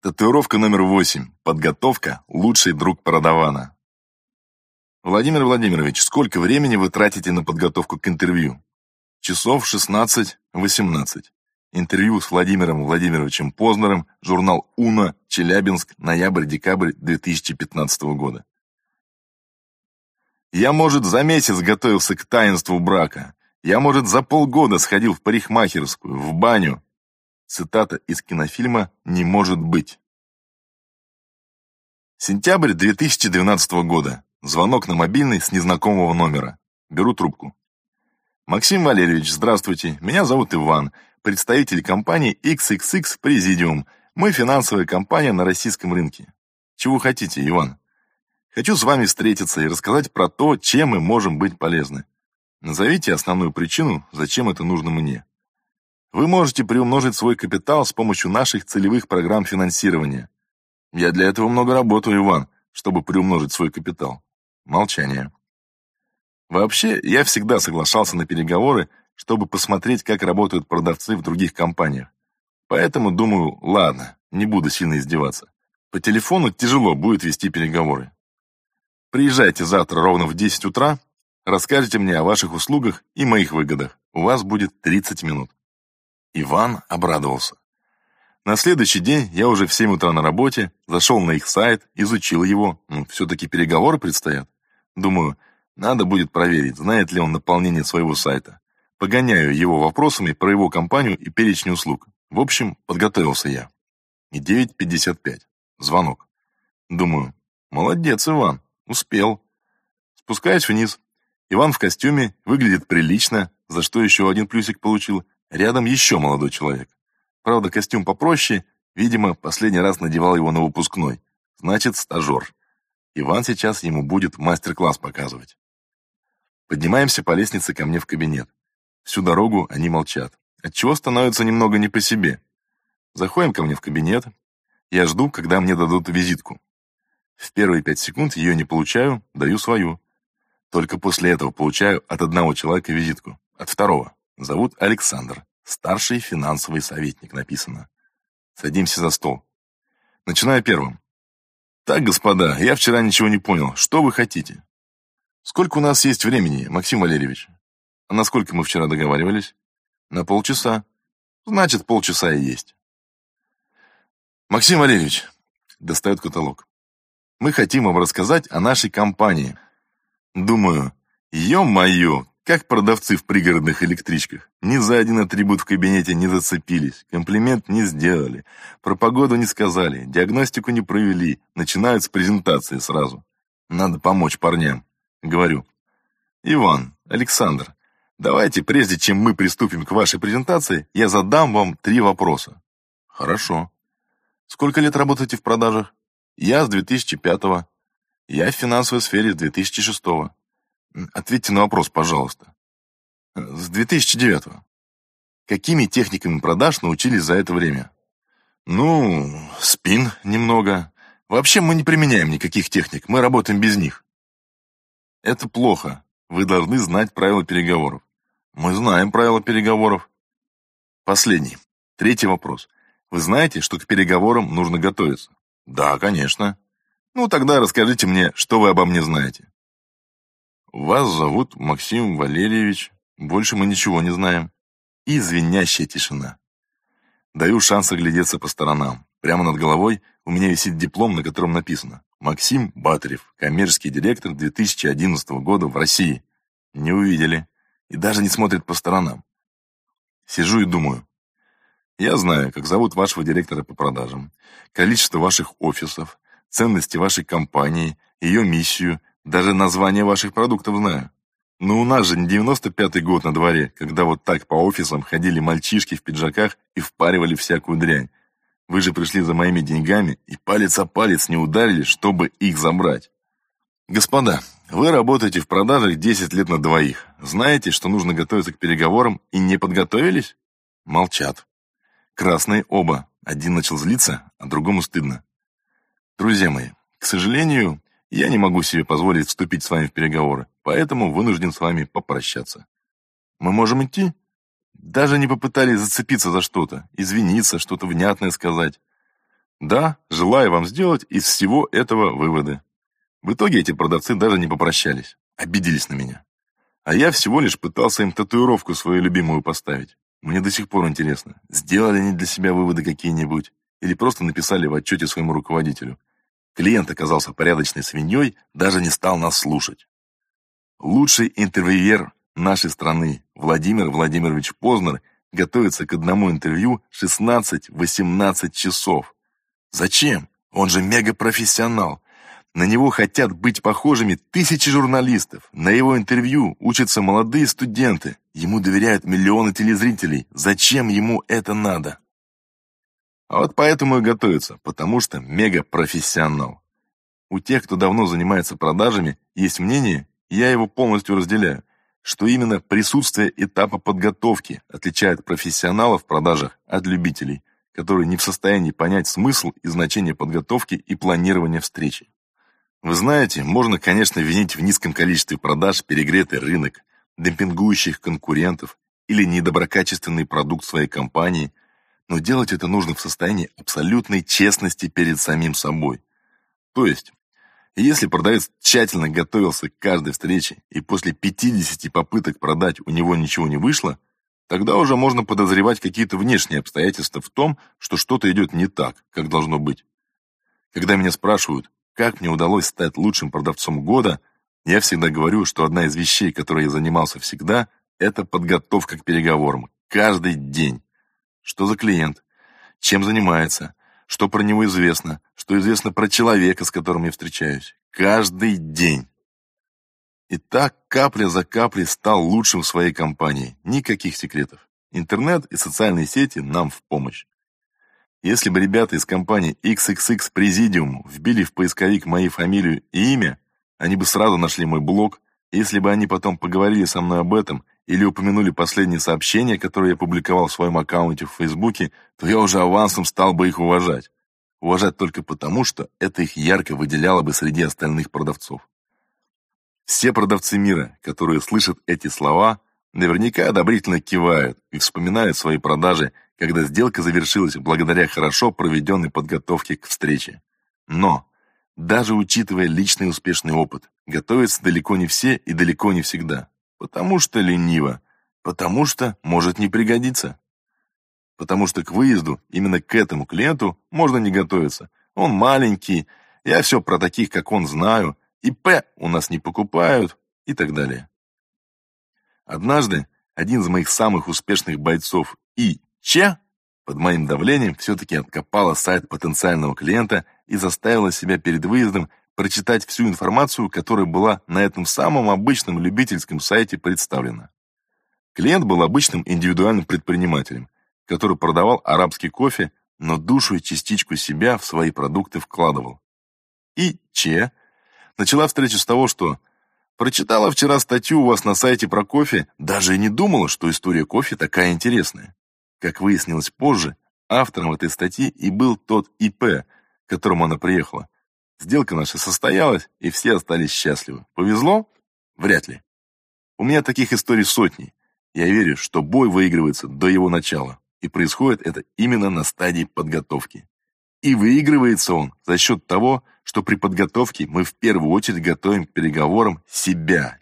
Татуировка номер 8. Подготовка – лучший друг продавана. Владимир Владимирович, сколько времени вы тратите на подготовку к интервью? Часов 16-18. Интервью с Владимиром Владимировичем Познером, журнал «Уна», Челябинск, ноябрь-декабрь 2015 года. Я, может, за месяц готовился к таинству брака. Я, может, за полгода сходил в парикмахерскую, в баню. Цитата из кинофильма «Не может быть». Сентябрь 2012 года. Звонок на мобильный с незнакомого номера. Беру трубку. Максим Валерьевич, здравствуйте. Меня зовут Иван, представитель компании XXX Президиум. Мы финансовая компания на российском рынке. Чего хотите, Иван? Хочу с вами встретиться и рассказать про то, чем мы можем быть полезны. Назовите основную причину, зачем это нужно мне. Вы можете приумножить свой капитал с помощью наших целевых программ финансирования. Я для этого много работаю, Иван, чтобы приумножить свой капитал. Молчание. Вообще, я всегда соглашался на переговоры, чтобы посмотреть, как работают продавцы в других компаниях. Поэтому думаю, ладно, не буду сильно издеваться. По телефону тяжело будет вести переговоры. Приезжайте завтра ровно в 10 утра, расскажите мне о ваших услугах и моих выгодах. У вас будет 30 минут. Иван обрадовался. На следующий день я уже в 7 утра на работе, зашел на их сайт, изучил его. Все-таки переговоры предстоят. Думаю, надо будет проверить, знает ли он наполнение своего сайта. Погоняю его вопросами про его компанию и перечень услуг. В общем, подготовился я. И 9:55. Звонок. Думаю, молодец, Иван, успел. Спускаюсь вниз. Иван в костюме, выглядит прилично, за что еще один плюсик получил. Рядом еще молодой человек. Правда, костюм попроще, видимо, последний раз надевал его на выпускной. Значит, стажер. Иван сейчас ему будет мастер-класс показывать. Поднимаемся по лестнице ко мне в кабинет. Всю дорогу они молчат, отчего становится немного не по себе. Заходим ко мне в кабинет. Я жду, когда мне дадут визитку. В первые 5 секунд ее не получаю, даю свою. Только после этого получаю от одного человека визитку, от второго. Зовут Александр, старший финансовый советник, написано. Садимся за стол. Начинаю первым. Так, господа, я вчера ничего не понял. Что вы хотите? Сколько у нас есть времени, Максим Валерьевич? А на сколько мы вчера договаривались? На полчаса. Значит, полчаса и есть. Максим Валерьевич, достает каталог. Мы хотим вам рассказать о нашей компании. Думаю, ё-моё, как продавцы в пригородных электричках. Ни за один атрибут в кабинете не зацепились, комплимент не сделали, про погоду не сказали, диагностику не провели, начинают с презентации сразу. Надо помочь парням. Говорю, Иван, Александр, давайте, прежде чем мы приступим к вашей презентации, я задам вам 3 вопроса. Хорошо. Сколько лет работаете в продажах? Я с 2005-го. Я в финансовой сфере с 2006-го. Ответьте на вопрос, пожалуйста. С 2009-го. Какими техниками продаж научились за это время? Спин немного. Вообще мы не применяем никаких техник, мы работаем без них. Это плохо. Вы должны знать правила переговоров. Мы знаем правила переговоров. Последний. 3 вопрос. Вы знаете, что к переговорам нужно готовиться? Да, конечно. Тогда расскажите мне, что вы обо мне знаете. Вас зовут Максим Валерьевич. Больше мы ничего не знаем. И звенящая тишина. Даю шанс оглядеться по сторонам. Прямо над головой у меня висит диплом, на котором написано «Максим Батарев, коммерческий директор 2011 года в России». Не увидели. И даже не смотрят по сторонам. Сижу и думаю. Я знаю, как зовут вашего директора по продажам, количество ваших офисов, ценности вашей компании, ее миссию, даже название ваших продуктов знаю. Но у нас же не 95-й год на дворе, когда вот так по офисам ходили мальчишки в пиджаках и впаривали всякую дрянь. Вы же пришли за моими деньгами и палец о палец не ударили, чтобы их забрать. Господа, вы работаете в продажах 10 лет на двоих. Знаете, что нужно готовиться к переговорам и не подготовились? Молчат. Красные оба. Один начал злиться, а другому стыдно. Друзья мои, к сожалению, я не могу себе позволить вступить с вами в переговоры, поэтому вынужден с вами попрощаться. Мы можем идти? Даже не попытались зацепиться за что-то, извиниться, что-то внятное сказать. Да, желаю вам сделать из всего этого выводы. В итоге эти продавцы даже не попрощались, обиделись на меня. А я всего лишь пытался им татуировку свою любимую поставить. Мне до сих пор интересно, сделали они для себя выводы какие-нибудь или просто написали в отчете своему руководителю. Клиент оказался порядочной свиньей, даже не стал нас слушать. Лучший интервьюер нашей страны Владимир Владимирович Познер готовится к одному интервью 16-18 часов. Зачем? Он же мегапрофессионал. На него хотят быть похожими тысячи журналистов. На его интервью учатся молодые студенты. Ему доверяют миллионы телезрителей. Зачем ему это надо? А вот поэтому и готовится, потому что мегапрофессионал. У тех, кто давно занимается продажами, есть мнение, и я его полностью разделяю, что именно присутствие этапа подготовки отличает профессионалов в продажах от любителей, которые не в состоянии понять смысл и значение подготовки и планирования встречи. Вы знаете, можно, конечно, винить в низком количестве продаж перегретый рынок, демпингующих конкурентов или недоброкачественный продукт своей компании, но делать это нужно в состоянии абсолютной честности перед самим собой. То есть, если продавец тщательно готовился к каждой встрече и после 50 попыток продать у него ничего не вышло, тогда уже можно подозревать какие-то внешние обстоятельства в том, что что-то идет не так, как должно быть. Когда меня спрашивают, как мне удалось стать лучшим продавцом года, я всегда говорю, что одна из вещей, которой я занимался всегда, это подготовка к переговорам. Каждый день. Что за клиент? Чем занимается? Что про него известно? Что известно про человека, с которым я встречаюсь? Каждый день. И так капля за каплей стал лучшим в своей компании. Никаких секретов. Интернет и социальные сети нам в помощь. Если бы ребята из компании XXX Presidium вбили в поисковик мою фамилию и имя, они бы сразу нашли мой блог. Если бы они потом поговорили со мной об этом или упомянули последние сообщения, которые я публиковал в своем аккаунте в Фейсбуке, то я уже авансом стал бы их уважать. Уважать только потому, что это их ярко выделяло бы среди остальных продавцов. Все продавцы мира, которые слышат эти слова, наверняка одобрительно кивают и вспоминают свои продажи, когда сделка завершилась благодаря хорошо проведенной подготовке к встрече. Но, даже учитывая личный успешный опыт, готовятся далеко не все и далеко не всегда. Потому что лениво, потому что может не пригодиться. Потому что к выезду именно к этому клиенту можно не готовиться. Он маленький, я все про таких, как он, знаю, ИП у нас не покупают и так далее. Однажды один из моих самых успешных бойцов ИЧ под моим давлением все-таки откопала сайт потенциального клиента и заставила себя перед выездом прочитать всю информацию, которая была на этом самом обычном любительском сайте представлена. Клиент был обычным индивидуальным предпринимателем, который продавал арабский кофе, но душу и частичку себя в свои продукты вкладывал. И Че начала встречу с того, что прочитала вчера статью у вас на сайте про кофе, даже и не думала, что история кофе такая интересная. Как выяснилось позже, автором этой статьи и был тот ИП, к которому она приехала. Сделка наша состоялась, и все остались счастливы. Повезло? Вряд ли. У меня таких историй сотни. Я верю, что бой выигрывается до его начала, и происходит это именно на стадии подготовки. И выигрывается он за счет того, что при подготовке мы в первую очередь готовим к переговорам себя.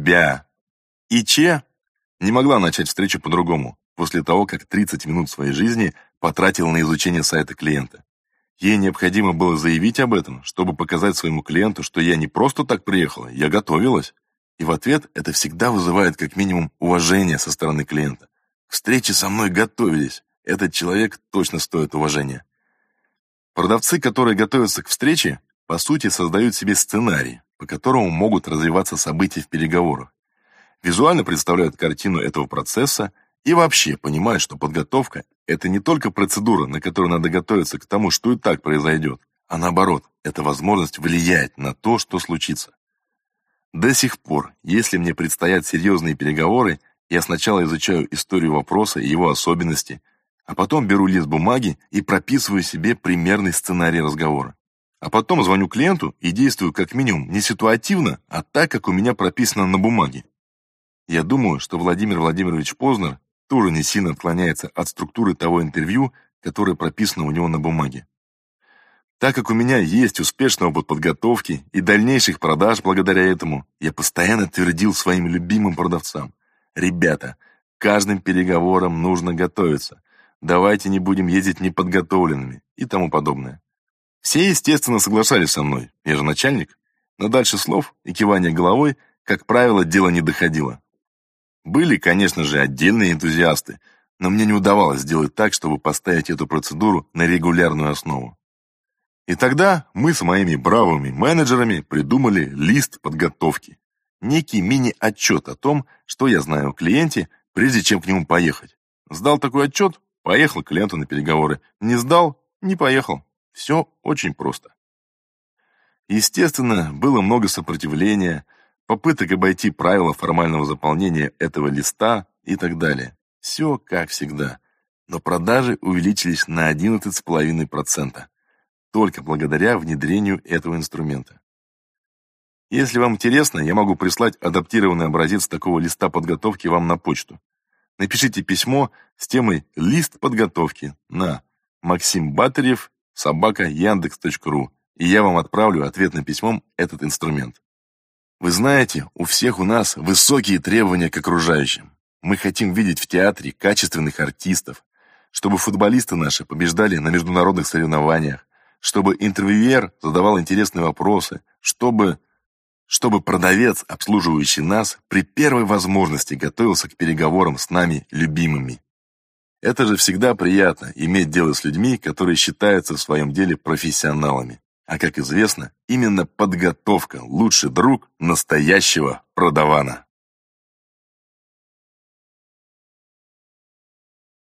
И Че не могла начать встречу по-другому, после того, как 30 минут своей жизни потратила на изучение сайта клиента. Ей необходимо было заявить об этом, чтобы показать своему клиенту, что я не просто так приехала, я готовилась. И в ответ это всегда вызывает как минимум уважение со стороны клиента. К встрече со мной готовились. Этот человек точно стоит уважения. Продавцы, которые готовятся к встрече, по сути создают себе сценарий, по которому могут развиваться события в переговорах. Визуально представляют картину этого процесса и вообще понимают, что подготовка – это не только процедура, на которую надо готовиться к тому, что и так произойдет, а наоборот, это возможность влиять на то, что случится. До сих пор, если мне предстоят серьезные переговоры, я сначала изучаю историю вопроса и его особенности, а потом беру лист бумаги и прописываю себе примерный сценарий разговора. А потом звоню клиенту и действую как минимум не ситуативно, а так, как у меня прописано на бумаге. Я думаю, что Владимир Владимирович Познер тоже не сильно отклоняется от структуры того интервью, которое прописано у него на бумаге. Так как у меня есть успешный опыт подготовки и дальнейших продаж благодаря этому, я постоянно твердил своим любимым продавцам: ребята, к каждым переговорам нужно готовиться. Давайте не будем ездить неподготовленными и тому подобное. Все, естественно, соглашались со мной, я же начальник, но дальше слов и кивания головой, как правило, дело не доходило. Были, конечно же, отдельные энтузиасты, но мне не удавалось сделать так, чтобы поставить эту процедуру на регулярную основу. И тогда мы с моими бравыми менеджерами придумали лист подготовки. Некий мини-отчет о том, что я знаю о клиенте, прежде чем к нему поехать. Сдал такой отчет, поехал к клиенту на переговоры. Не сдал, не поехал. Все очень просто. Естественно, было много сопротивления, попыток обойти правила формального заполнения этого листа и так далее. Все как всегда. Но продажи увеличились на 11,5%. Только благодаря внедрению этого инструмента. Если вам интересно, я могу прислать адаптированный образец такого листа подготовки вам на почту. Напишите письмо с темой «Лист подготовки» на maximbataryev@yandex.ru, и я вам отправлю ответным письмом этот инструмент. Вы знаете, у всех у нас высокие требования к окружающим. Мы хотим видеть в театре качественных артистов, чтобы футболисты наши побеждали на международных соревнованиях, чтобы интервьюер задавал интересные вопросы, чтобы продавец, обслуживающий нас, при первой возможности готовился к переговорам с нами любимыми. Это же всегда приятно, иметь дело с людьми, которые считаются в своем деле профессионалами. А как известно, именно подготовка – лучший друг настоящего продавана.